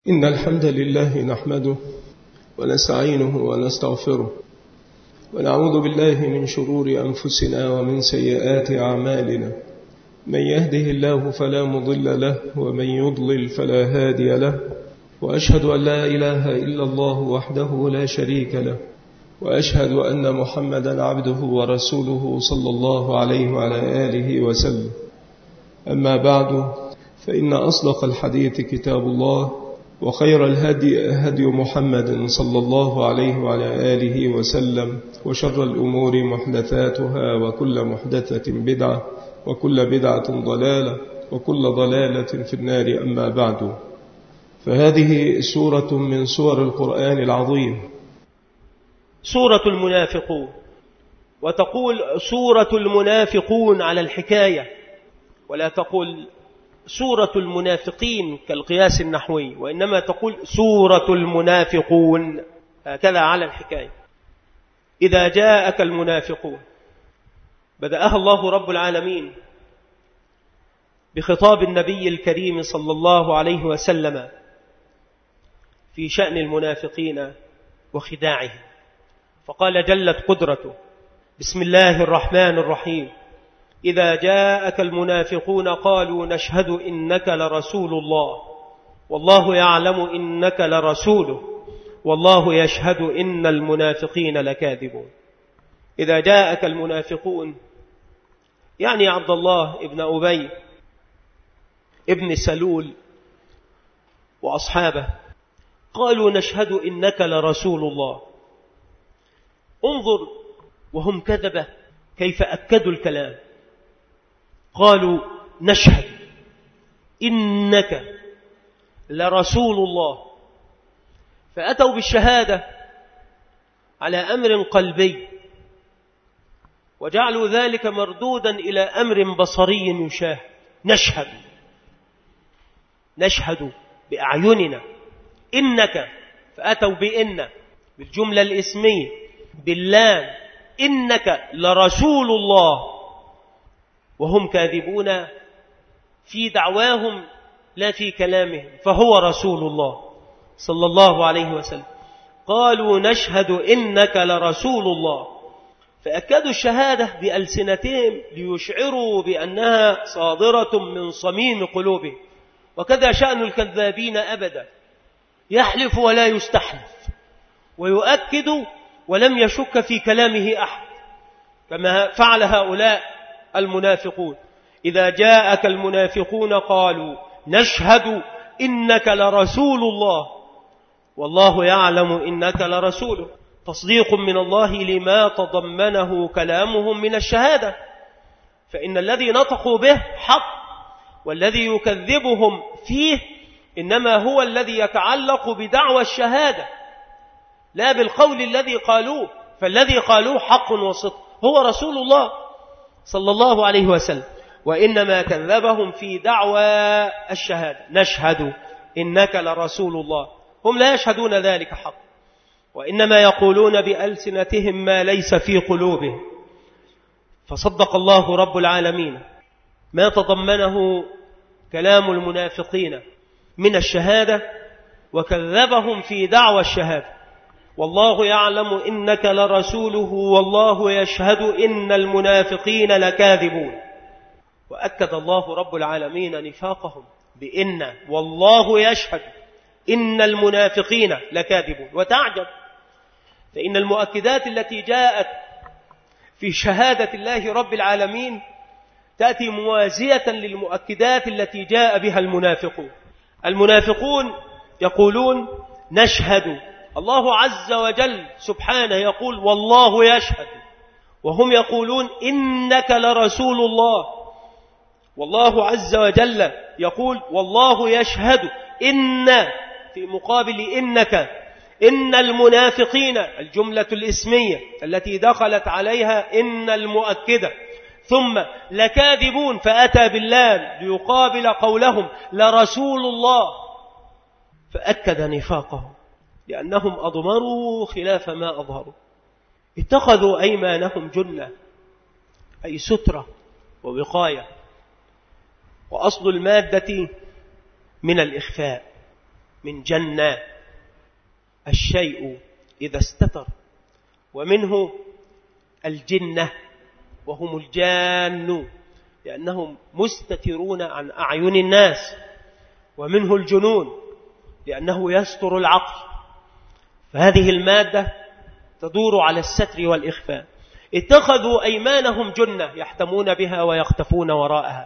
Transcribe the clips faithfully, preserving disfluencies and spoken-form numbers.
إن الحمد لله نحمده ونستعينه ونستغفره ونعوذ بالله من شرور أنفسنا ومن سيئات أعمالنا. من يهده الله فلا مضل له ومن يضلل فلا هادي له، وأشهد أن لا إله إلا الله وحده لا شريك له، وأشهد أن محمدا عبده ورسوله صلى الله عليه وعلى آله وسلم. أما بعد، فإن أصدق الحديث كتاب الله، وخير الهدي هدي محمد صلى الله عليه وعلى آله وسلم، وشر الأمور محدثاتها، وكل محدثة بدعة، وكل بدعة ضلالة، وكل ضلالة في النار. أما بعد، فهذه سورة من سور القرآن العظيم، سورة المنافقون. وتقول سورة المنافقون على الحكاية، ولا تقول سورة المنافقين كالقياس النحوي، وإنما تقول سورة المنافقون، هكذا على الحكاية. إذا جاءك المنافقون، بدأها الله رب العالمين بخطاب النبي الكريم صلى الله عليه وسلم في شأن المنافقين وخداعهم، فقال جلت قدرته: بسم الله الرحمن الرحيم. إذا جاءك المنافقون قالوا نشهد إنك لرسول الله والله يعلم إنك لرسوله والله يشهد إن المنافقين لكاذبون. إذا جاءك المنافقون يعني عبد الله ابن أبي ابن سلول وأصحابه، قالوا نشهد إنك لرسول الله. انظر وهم كذبة كيف أكدوا الكلام، قالوا نشهد إنك لرسول الله، فأتوا بالشهادة على أمر قلبي، وجعلوا ذلك مردودا إلى أمر بصري يشاهد. نشهد نشهد بأعيننا إنك، فأتوا بإن بالجملة الإسمية باللام، إنك لرسول الله، وهم كاذبون في دعواهم لا في كلامهم، فهو رسول الله صلى الله عليه وسلم. قالوا نشهد إنك لرسول الله، فأكدوا الشهادة بألسنتهم ليشعروا بأنها صادرة من صميم قلوبهم. وكذا شأن الكذابين أبدا، يحلف ولا يستحلف، ويؤكد ولم يشك في كلامه أحد، كما فعل هؤلاء المنافقون. إذا جاءك المنافقون قالوا نشهد إنك لرسول الله والله يعلم إنك لرسوله، تصديق من الله لما تضمنه كلامهم من الشهادة، فإن الذي نطقوا به حق، والذي يكذبهم فيه إنما هو الذي يتعلق بدعوى الشهادة لا بالقول الذي قالوه، فالذي قالوه حق وصدق هو رسول الله صلى الله عليه وسلم، وإنما كذبهم في دعوى الشهادة. نشهد إنك لرسول الله، هم لا يشهدون ذلك حق، وإنما يقولون بألسنتهم ما ليس في قلوبهم. فصدق الله رب العالمين ما تضمنه كلام المنافقين من الشهادة، وكذبهم في دعوى الشهادة. والله يعلم إنك لرسوله والله يشهد إن المنافقين لكاذبون. وأكد الله رب العالمين نفاقهم بإن والله يشهد إن المنافقين لكاذبون. وتعجب، فإن المؤكدات التي جاءت في شهادة الله رب العالمين تأتي موازية للمؤكدات التي جاء بها المنافقون. المنافقون يقولون نشهد، الله عز وجل سبحانه يقول والله يشهد، وهم يقولون إنك لرسول الله، والله عز وجل يقول والله يشهد إن، في مقابل إنك إن المنافقين، الجملة الإسمية التي دخلت عليها إن المؤكدة، ثم لكاذبون، فأتى باللام ليقابل قولهم لرسول الله، فأكد نفاقهم لأنهم أضمروا خلاف ما أظهروا. اتخذوا أيمانهم جنة، أي سترة ووقاية، وأصل المادة من الإخفاء، من جنة الشيء إذا استتر، ومنه الجنة وهم الجان لأنهم مستترون عن أعين الناس، ومنه الجنون لأنه يستر العقل. فهذه المادة تدور على الستر والإخفاء. اتخذوا أيمانهم جنة يحتمون بها ويختفون وراءها،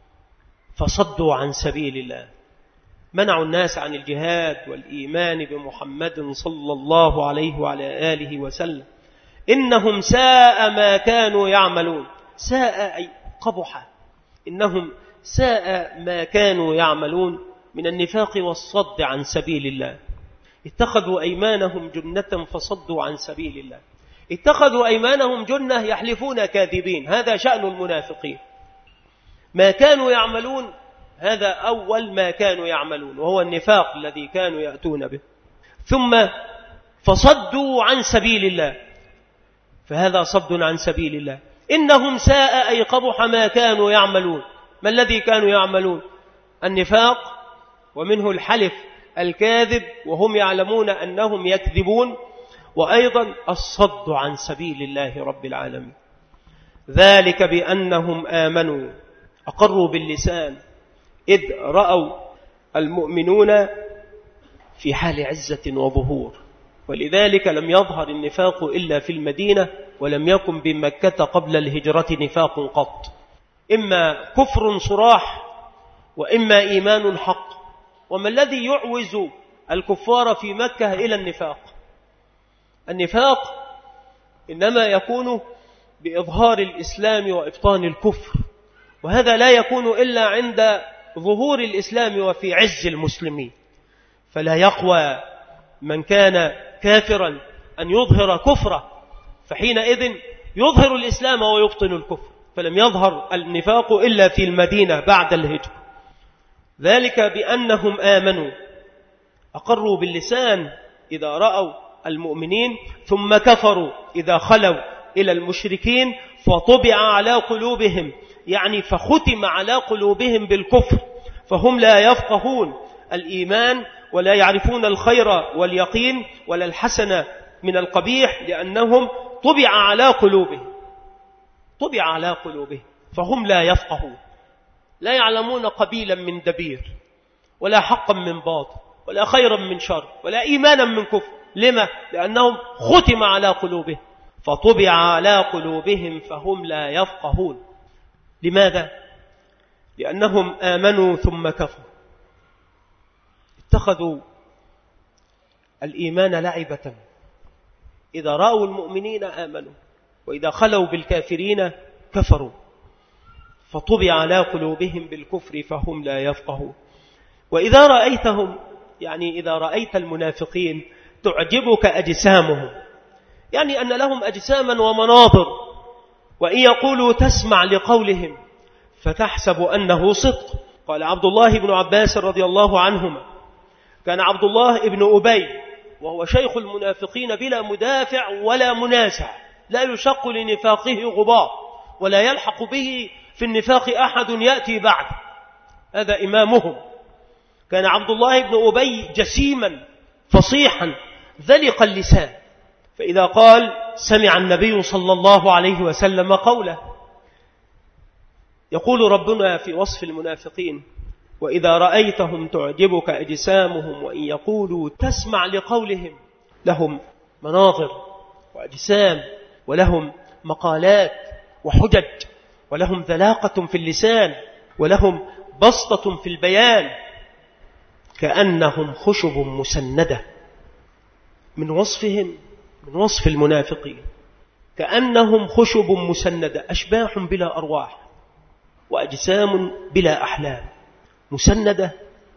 فصدوا عن سبيل الله، منعوا الناس عن الجهاد والإيمان بمحمد صلى الله عليه وعلى آله وسلم. إنهم ساء ما كانوا يعملون. ساء أي قبح. إنهم ساء ما كانوا يعملون من النفاق والصد عن سبيل الله. اتخذوا أيمانهم جنة فصدوا عن سبيل الله. اتخذوا أيمانهم جنة يحلفون كاذبين، هذا شأن المنافقين. ما كانوا يعملون هذا أول ما كانوا يعملون، وهو النفاق الذي كانوا يأتون به. ثم فصدوا عن سبيل الله، فهذا صد عن سبيل الله. إنهم ساء أي قبح ما كانوا يعملون. ما الذي كانوا يعملون؟ النفاق، ومنه الحلف الكاذب وهم يعلمون أنهم يكذبون، وأيضا الصد عن سبيل الله رب العالمين. ذلك بأنهم آمنوا، أقروا باللسان إذ رأوا المؤمنون في حال عزة وظهور، ولذلك لم يظهر النفاق إلا في المدينة، ولم يكن بمكة قبل الهجرة نفاق قط، إما كفر صراح وإما إيمان حق. وما الذي يعوز الكفار في مكة إلى النفاق؟ النفاق إنما يكون بإظهار الإسلام وإبطان الكفر، وهذا لا يكون إلا عند ظهور الإسلام وفي عز المسلمين. فلا يقوى من كان كافرا أن يظهر كفره، فحينئذ يظهر الإسلام ويبطن الكفر. فلم يظهر النفاق إلا في المدينة بعد الهجرة. ذلك بأنهم آمنوا، أقروا باللسان إذا رأوا المؤمنين، ثم كفروا إذا خلوا إلى المشركين، فطبع على قلوبهم، يعني فختم على قلوبهم بالكفر، فهم لا يفقهون الإيمان ولا يعرفون الخير واليقين ولا الحسن من القبيح، لأنهم طبع على قلوبهم طبع على قلوبهم فهم لا يفقهون، لا يعلمون قبيلا من دبير، ولا حقا من باطل، ولا خيرا من شر، ولا إيمانا من كفر. لما؟ لأنهم ختم على قلوبهم، فطبع على قلوبهم فهم لا يفقهون. لماذا؟ لأنهم آمنوا ثم كفروا، اتخذوا الإيمان لعبة. إذا رأوا المؤمنين آمنوا، وإذا خلوا بالكافرين كفروا، فطبع على قلوبهم بالكفر فهم لا يفقهون. وإذا رأيتهم، يعني إذا رأيت المنافقين، تعجبك أجسامهم، يعني أن لهم أجساما ومناظر، وإن يقولوا تسمع لقولهم فتحسب أنه صدق. قال عبد الله بن عباس رضي الله عنهما: كان عبد الله بن أبي وهو شيخ المنافقين بلا مدافع ولا منازع، لا يشق لنفاقه غبار، ولا يلحق به في النفاق أحد يأتي بعد، هذا إمامهم. كان عبد الله بن أبي جسيما فصيحا ذلق اللسان، فإذا قال سمع النبي صلى الله عليه وسلم قوله. يقول ربنا في وصف المنافقين: وإذا رأيتهم تعجبك أجسامهم وإن يقولوا تسمع لقولهم. لهم مناظر وأجسام، ولهم مقالات وحجج، ولهم ذلاقة في اللسان، ولهم بسطة في البيان، كأنهم خشب مسندة. من وصفهم، من وصف المنافقين، كأنهم خشب مسندة، أشباح بلا أرواح وأجسام بلا أحلام، مسندة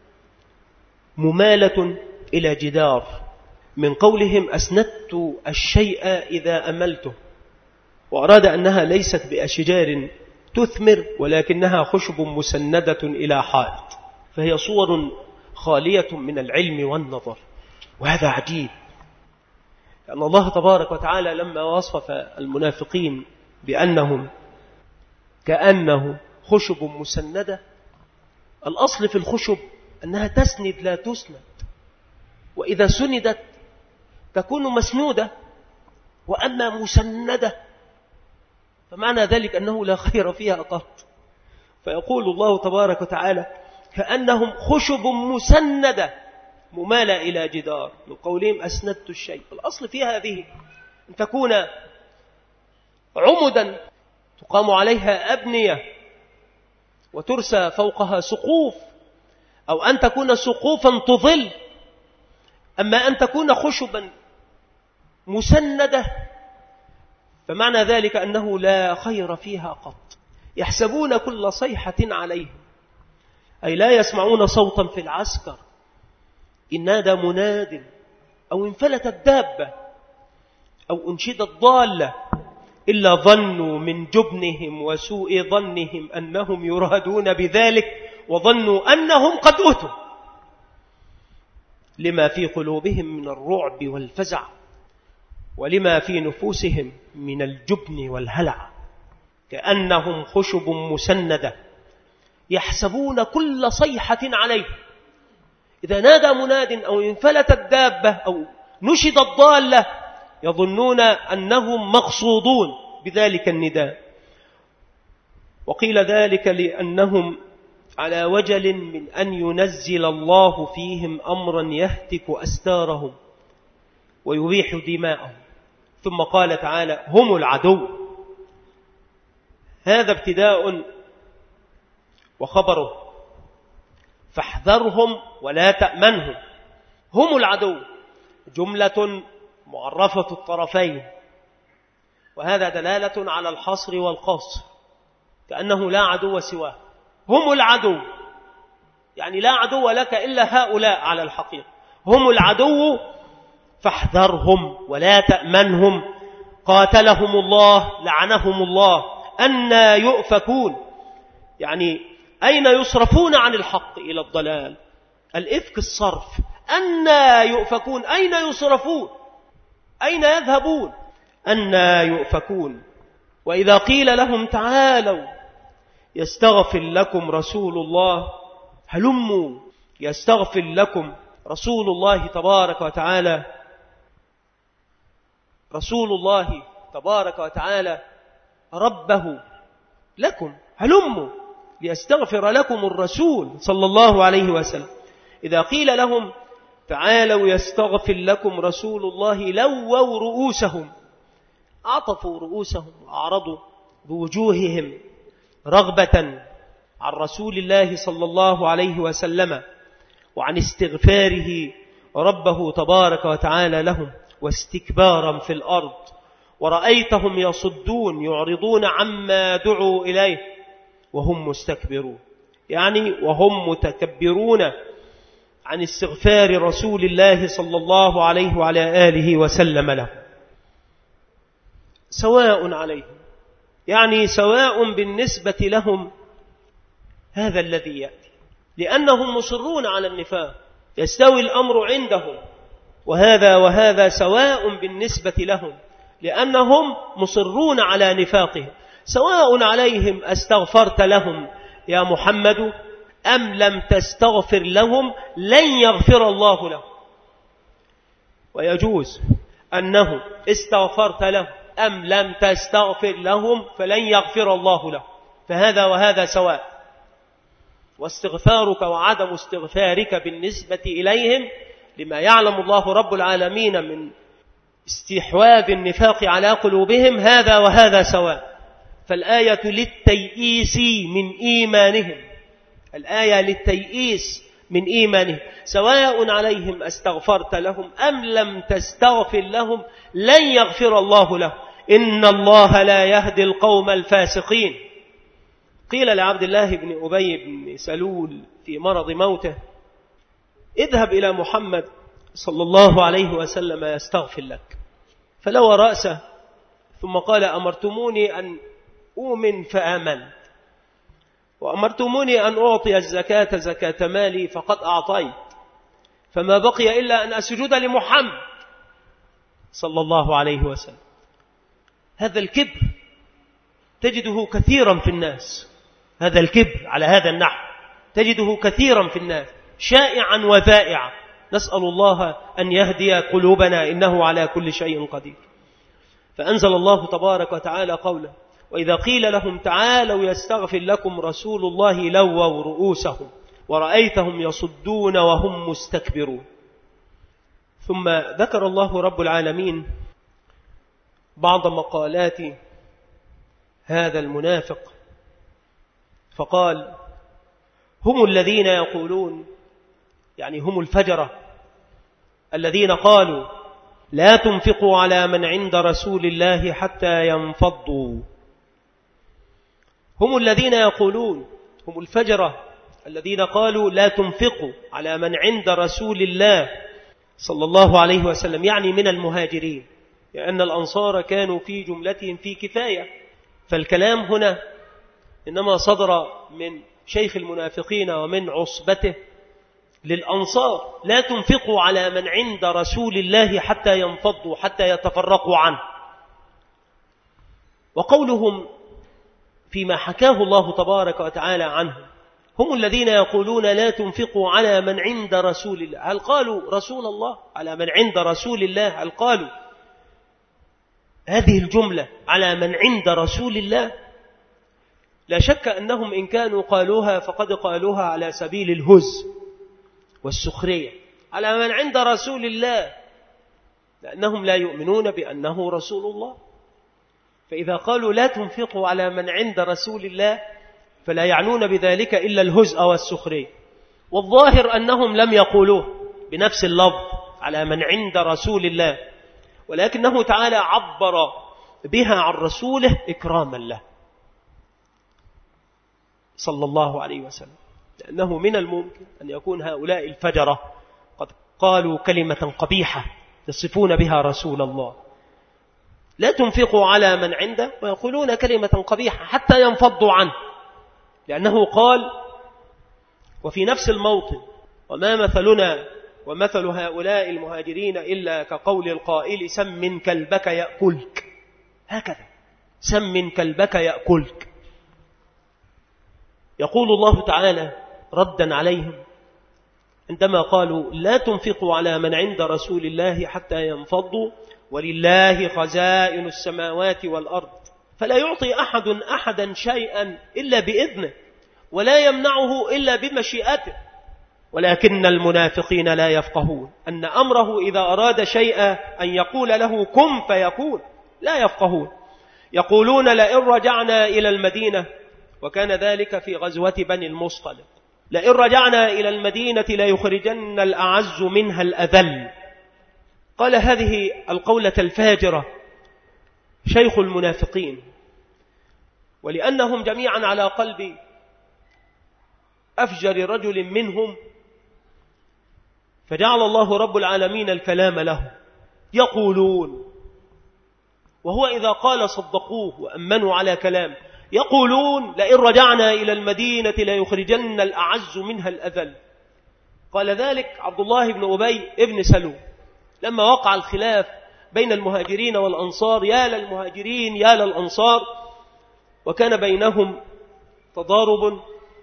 ممالة إلى جدار. من قولهم أسندت الشيء إذا أملته، وأراد أنها ليست بأشجار تثمر، ولكنها خشب مسندة إلى حائط، فهي صور خالية من العلم والنظر. وهذا عجيب، لأن الله تبارك وتعالى لما وصف المنافقين بأنهم كأنه خشب مسندة، الأصل في الخشب أنها تسند لا تسند، وإذا سندت تكون مسنودة، وأما مسندة فمعنى ذلك أنه لا خير فيها قط. فيقول الله تبارك وتعالى كأنهم خشب مسندة ممالة إلى جدار، من قولهم أسندت الشيء. الأصل في هذه أن تكون عمدا تقام عليها أبنية وترسى فوقها سقوف، أو أن تكون سقوفا تظل. أما أن تكون خشبا مسندة فمعنى ذلك أنه لا خير فيها قط. يحسبون كل صيحة عليهم، أي لا يسمعون صوتا في العسكر إن نادى مناد أو انفلتت دابة أو أنشدت ضالة، إلا ظنوا من جبنهم وسوء ظنهم أنهم يرهدون بذلك، وظنوا أنهم قد أتوا لما في قلوبهم من الرعب والفزع، ولما في نفوسهم من الجبن والهلع. كأنهم خشب مسندة يحسبون كل صيحة عليه، إذا نادى مناد أو انفلتت دابة أو نشدت ضالة يظنون أنهم مقصودون بذلك النداء. وقيل ذلك لأنهم على وجل من أن ينزل الله فيهم أمرا يهتك أستارهم ويبيح دماءهم. ثم قال تعالى هم العدو. هذا ابتداء وخبره، فاحذرهم ولا تأمنهم. هم العدو جملة معرفة الطرفين، وهذا دلالة على الحصر والقصر، كأنه لا عدو سواه. هم العدو يعني لا عدو لك إلا هؤلاء على الحقيقة. هم العدو فاحذرهم ولا تأمنهم، قاتلهم الله لعنهم الله، أنى يؤفكون، يعني أين يصرفون عن الحق إلى الضلال. الإفك الصرف. أنى يؤفكون، أين يصرفون، أين يذهبون، أنى يؤفكون. وإذا قيل لهم تعالوا يستغفر لكم رسول الله، هلموا يستغفر لكم رسول الله تبارك وتعالى، رسول الله تبارك وتعالى ربه لكم، هلموا ليستغفر لكم الرسول صلى الله عليه وسلم. إذا قيل لهم تعالوا يستغفر لكم رسول الله لووا رؤوسهم، عطفوا رؤوسهم وأعرضوا بوجوههم رغبة عن رسول الله صلى الله عليه وسلم وعن استغفاره ربه تبارك وتعالى لهم، واستكبارا في الأرض. ورأيتهم يصدون يعرضون عما دعوا إليه وهم مستكبرون، يعني وهم متكبرون عن استغفار رسول الله صلى الله عليه وعلى آله وسلم له. سواء عليهم، يعني سواء بالنسبة لهم هذا الذي يأتي، لأنهم مصرون على النفاق، يستوي الأمر عندهم، وهذا وهذا سواء بالنسبة لهم لأنهم مصرون على نفاقهم. سواء عليهم أستغفرت لهم يا محمد أم لم تستغفر لهم لن يغفر الله لهم. ويجوز أنه استغفرت لهم أم لم تستغفر لهم فلن يغفر الله لهم، فهذا وهذا سواء. واستغفارك وعدم استغفارك بالنسبة إليهم لما يعلم الله رب العالمين من استحواذ النفاق على قلوبهم، هذا وهذا سواء. فالآية للتيئيس من إيمانهم، الآية للتيئيس من إيمانهم. سواء عليهم أستغفرت لهم أم لم تستغفر لهم لن يغفر الله لهم، إن الله لا يهدي القوم الفاسقين. قيل لعبد الله بن أبي بن سلول في مرض موته اذهب إلى محمد صلى الله عليه وسلم يستغفر لك، فلوى رأسه ثم قال أمرتموني أن أؤمن فآمنت، وأمرتموني أن أعطي الزكاة زكاة مالي فقد أعطيت، فما بقي إلا أن أسجد لمحمد صلى الله عليه وسلم. هذا الكبر تجده كثيرا في الناس، هذا الكبر على هذا النحو تجده كثيرا في الناس، شائعا وذائعا. نسأل الله أن يهدي قلوبنا إنه على كل شيء قدير. فأنزل الله تبارك وتعالى قوله: وإذا قيل لهم تعالوا يستغفر لكم رسول الله لووا رؤوسهم ورأيتهم يصدون وهم مستكبرون. ثم ذكر الله رب العالمين بعض مقالات هذا المنافق فقال: هم الذين يقولون، يعني هم الفجرة الذين قالوا لا تنفقوا على من عند رسول الله حتى ينفضوا. هم الذين يقولون، هم الفجرة الذين قالوا لا تنفقوا على من عند رسول الله صلى الله عليه وسلم، يعني من المهاجرين، لأن الأنصار كانوا في جملتهم في كفاية. فالكلام هنا إنما صدر من شيخ المنافقين ومن عصبته للأنصار: لا تنفقوا على من عند رسول الله حتى ينفضوا، حتى يتفرقوا عنه. وقولهم فيما حكاه الله تبارك وتعالى عنهم: هم الذين يقولون لا تنفقوا على من عند رسول الله. هل قالوا رسول الله؟ على من عند رسول الله هل قالوا هذه الجملة على من عند رسول الله؟ لا شك أنهم إن كانوا قالوها فقد قالوها على سبيل الهز والسخرية، على من عند رسول الله، لأنهم لا يؤمنون بأنه رسول الله. فإذا قالوا لا تنفقوا على من عند رسول الله فلا يعنون بذلك إلا الهزء والسخرية. والظاهر أنهم لم يقولوه بنفس اللفظ على من عند رسول الله، ولكنه تعالى عبر بها عن رسوله إكراما له صلى الله عليه وسلم، لأنه من الممكن أن يكون هؤلاء الفجرة قد قالوا كلمة قبيحة يصفون بها رسول الله: لا تنفقوا على من عنده، ويقولون كلمة قبيحة حتى ينفضوا عنه، لأنه قال وفي نفس الموطن: وما مثلنا ومثل هؤلاء المهاجرين إلا كقول القائل سمن كلبك يأكلك. هكذا سمن كلبك يأكلك. يقول الله تعالى ردا عليهم عندما قالوا لا تنفقوا على من عند رسول الله حتى ينفضوا ولله خزائن السماوات والأرض فلا يعطي أحد أحدا شيئا إلا بإذنه ولا يمنعه إلا بمشيئته، ولكن المنافقين لا يفقهون أن أمره إذا أراد شيئا أن يقول له كن فيكون، لا يفقهون. يقولون لئن رجعنا إلى المدينة، وكان ذلك في غزوة بني المصطلق، لئن رجعنا إلى المدينة ليخرجن الأعز منها الأذل. قال هذه القولة الفاجرة شيخ المنافقين، ولأنهم جميعا على قلب أفجر رجل منهم فجعل الله رب العالمين الكلام له. يقولون، وهو إذا قال صدقوه وأمنوا على كلام، يقولون لئن رجعنا إلى المدينة ليخرجن الأعز منها الأذل. قال ذلك عبد الله بن أبي ابن سلول لما وقع الخلاف بين المهاجرين والأنصار، يا للمهاجرين يا للأنصار، وكان بينهم تضارب.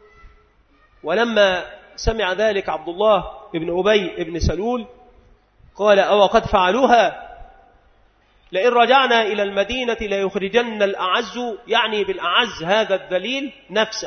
ولما سمع ذلك عبد الله بن أبي ابن سلول قال أو قد فعلوها، لئن رجعنا إلى المدينة ليخرجن الأعز، يعني بالأعز هذا الذليل نفسه،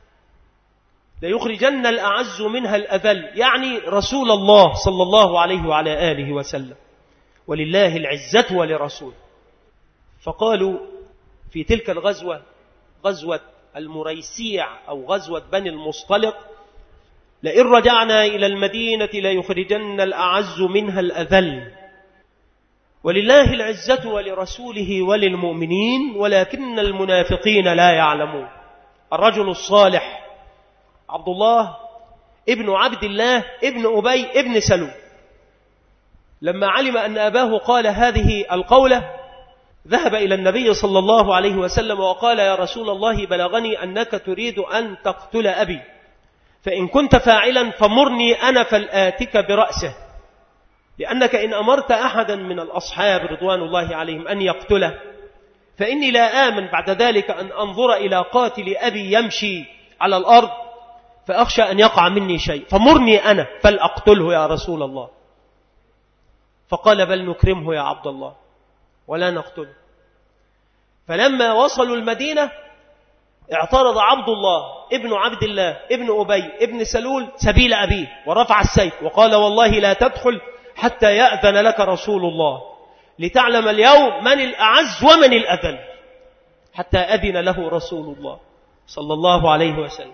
ليخرجن الأعز منها الأذل، يعني رسول الله صلى الله عليه وعلى آله وسلم، ولله العزة ولرسوله. فقالوا في تلك الغزوة، غزوة المريسيع أو غزوة بني المصطلق، لئن رجعنا إلى المدينة ليخرجن الأعز منها الأذل، ولله العزة ولرسوله وللمؤمنين ولكن المنافقين لا يعلمون. الرجل الصالح عبد الله ابن عبد الله ابن أبي ابن سلول لما علم أن أباه قال هذه القولة ذهب إلى النبي صلى الله عليه وسلم وقال يا رسول الله بلغني أنك تريد أن تقتل أبي، فإن كنت فاعلا فمرني أنا فلآتك برأسه، لأنك إن أمرت أحدا من الأصحاب رضوان الله عليهم أن يقتله فإني لا آمن بعد ذلك أن أنظر إلى قاتل أبي يمشي على الأرض فأخشى أن يقع مني شيء، فمرني أنا فلأقتله يا رسول الله. فقال بل نكرمه يا عبد الله ولا نقتله. فلما وصلوا المدينة اعترض عبد الله ابن عبد الله ابن أبي ابن سلول سبيل أبيه ورفع السيف وقال والله لا تدخل حتى يأذن لك رسول الله، لتعلم اليوم من الأعز ومن الأذل، حتى أذن له رسول الله صلى الله عليه وسلم.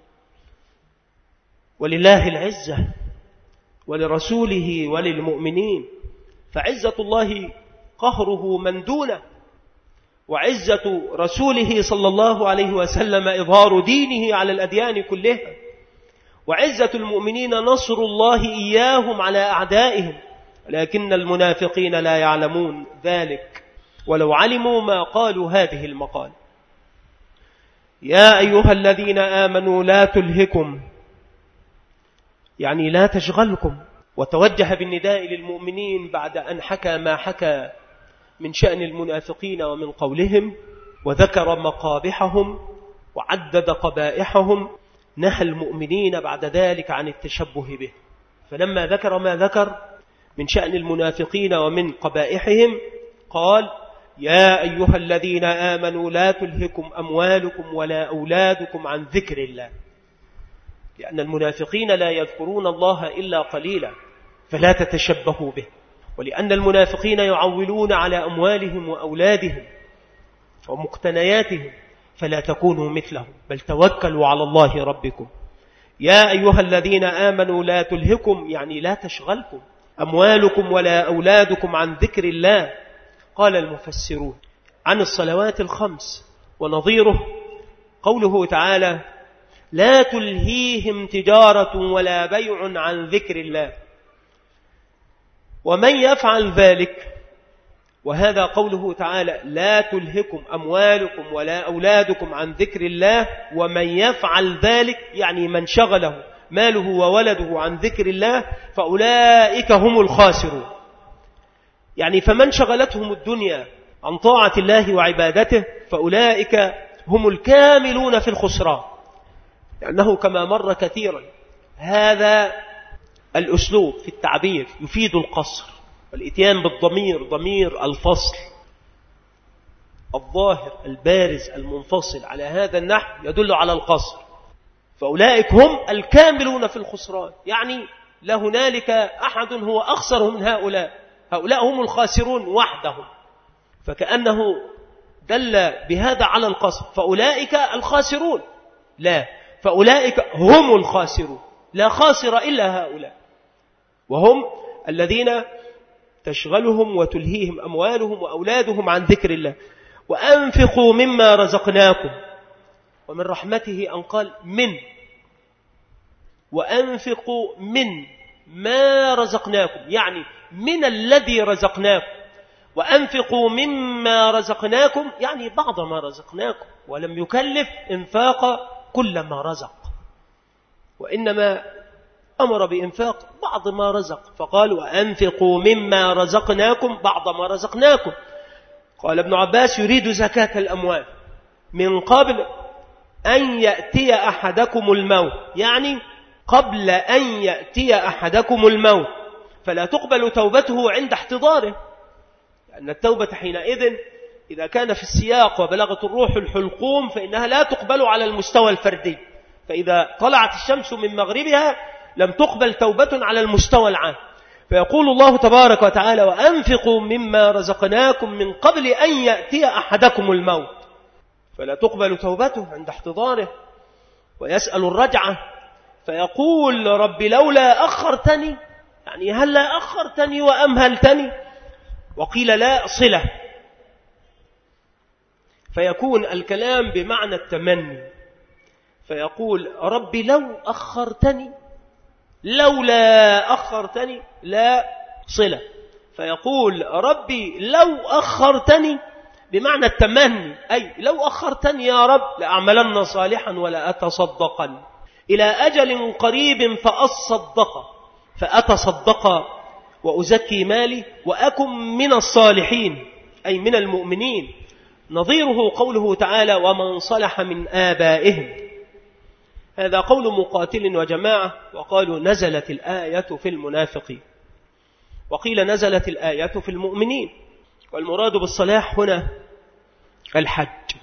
ولله العزة ولرسوله وللمؤمنين، فعزة الله قهره من دونه، وعزة رسوله صلى الله عليه وسلم إظهار دينه على الأديان كلها، وعزة المؤمنين نصر الله إياهم على أعدائهم، لكن المنافقين لا يعلمون ذلك، ولو علموا ما قالوا هذه المقال. يا أيها الذين آمنوا لا تلهكم، يعني لا تشغلكم، وتوجه بالنداء للمؤمنين بعد أن حكى ما حكى من شأن المنافقين ومن قولهم، وذكر مقابحهم وعدد قبائحهم، نهى المؤمنين بعد ذلك عن التشبه به. فلما ذكر ما ذكر من شأن المنافقين ومن قبائحهم قال يا أيها الذين آمنوا لا تلهكم أموالكم ولا أولادكم عن ذكر الله، لأن المنافقين لا يذكرون الله إلا قليلا، فلا تتشبهوا به. ولأن المنافقين يعولون على أموالهم وأولادهم ومقتنياتهم، فلا تكونوا مثلهم، بل توكلوا على الله ربكم. يا أيها الذين آمنوا لا تلهكم، يعني لا تشغلكم أموالكم ولا أولادكم عن ذكر الله. قال المفسرون عن الصلوات الخمس ونظيره قوله تعالى لا تلهيهم تجارة ولا بيع عن ذكر الله، ومن يفعل ذلك، وهذا قوله تعالى لا تلهكم أموالكم ولا أولادكم عن ذكر الله، ومن يفعل ذلك يعني من شغله ماله وولده عن ذكر الله فأولئك هم الخاسرون. يعني فمن شغلتهم الدنيا عن طاعة الله وعبادته فأولئك هم الكاملون في الخسران، لأنه كما مر كثيرا هذا الأسلوب في التعبير يفيد القصر، والإتيان بالضمير ضمير الفصل الظاهر البارز المنفصل على هذا النحو يدل على القصر. فأولئك هم الكاملون في الخسران، يعني لا هنالك أحد هو أخسر من هؤلاء، هؤلاء هم الخاسرون وحدهم، فكأنه دل بهذا على القصر. فأولئك الخاسرون، لا، فأولئك هم الخاسرون، لا خاسر إلا هؤلاء، وهم الذين تشغلهم وتلهيهم أموالهم وأولادهم عن ذكر الله. وأنفقوا مما رزقناكم، ومن رحمته أن قال من، وأنفقوا من ما رزقناكم، يعني من الذي رزقناكم. وأنفقوا مما رزقناكم يعني بعض ما رزقناكم، ولم يكلف إنفاق كل ما رزق، وإنما أمر بإنفاق بعض ما رزق، فقال وأنفقوا مما رزقناكم بعض ما رزقناكم. قال ابن عباس يريد زكاة الأموال من قبل أن يأتي أحدكم الموت، يعني قبل أن يأتي أحدكم الموت، فلا تقبل توبته عند احتضاره، لأن التوبة حينئذ إذا كان في السياق وبلغت الروح الحلقوم فإنها لا تقبل على المستوى الفردي، فإذا طلعت الشمس من مغربها لم تقبل توبة على المستوى العام. فيقول الله تبارك وتعالى وأنفقوا مما رزقناكم من قبل أن يأتي أحدكم الموت، فلا تقبل توبته عند احتضاره، ويسأل الرجعة فيقول رب لولا أخرتني، يعني هل لا أخرتني وأمهلتني، وقيل لا صلة، فيكون الكلام بمعنى التمني، فيقول ربي لو أخرتني، لولا أخرتني لا صلة، فيقول ربي لو أخرتني بمعنى التمني، أي لو أخرتني يا رب لأعملن صالحا ولا أتصدقن إلى أجل قريب فأصدق فأتصدق وأزكي مالي وأكن من الصالحين، أي من المؤمنين. نظيره قوله تعالى ومن صلح من آبائهم، هذا قول مقاتل وجماعة، وقالوا نزلت الآية في المنافقين، وقيل نزلت الآية في المؤمنين. والمراد بالصلاح هنا الحج.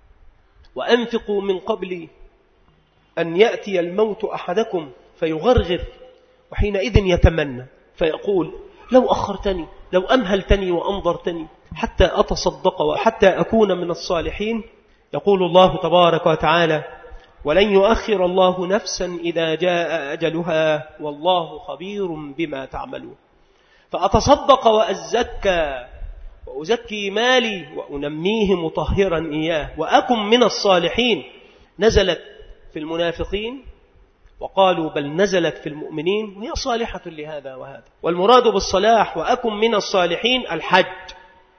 وأنفقوا من قبل أن يأتي الموت أحدكم فيغرغر، وحينئذ يتمنى فيقول لو أخرتني، لو أمهلتني وأنظرتني حتى أتصدق وحتى أكون من الصالحين. يقول الله تبارك وتعالى ولن يؤخر الله نفسا إذا جاء أجلها والله خبير بما تعملون. فأتصدق وأزكى وأزكي مالي وأنميه مطهرا إياه وأكن من الصالحين. نزلت في المنافقين، وقالوا بل نزلت في المؤمنين، وهي صالحة لهذا وهذا. والمراد بالصلاح وأكن من الصالحين الحج.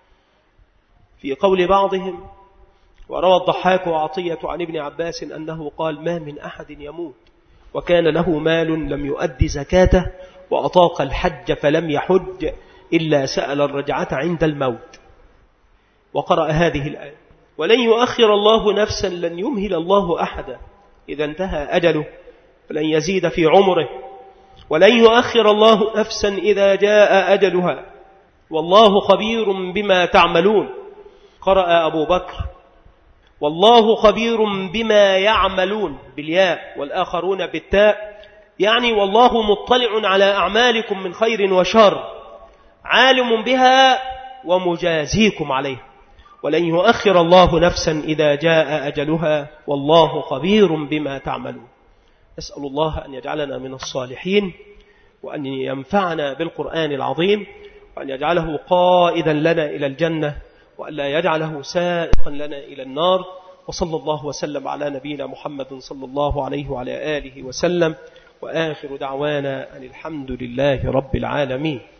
في قول بعضهم، وروى الضحاك وعطية عن ابن عباس أنه قال ما من أحد يموت وكان له مال لم يؤدي زكاته وأطاق الحج فلم يحج إلا سأل الرجعة عند الموت. وقرأ هذه الآية ولن يؤخر الله نفسا لن يمهل الله أحدا إذا انتهى أجله فلن يزيد في عمره، ولن يؤخر الله نفسا إذا جاء أجلها والله خبير بما تعملون. قرأ أبو بكر والله خبير بما يعملون بالياء والآخرون بالتاء، يعني والله مطلع على أعمالكم من خير وشر عالم بها ومجازيكم عليها. ولن يؤخر الله نفسا إذا جاء أجلها والله خبير بما تعملون. نسأل الله أن يجعلنا من الصالحين، وأن ينفعنا بالقرآن العظيم، وأن يجعله قائدا لنا إلى الجنة، وأن لا يجعله سائقا لنا إلى النار. وصلى الله وسلم على نبينا محمد صلى الله عليه وعلى آله وسلم، وآخر دعوانا أن الحمد لله رب العالمين.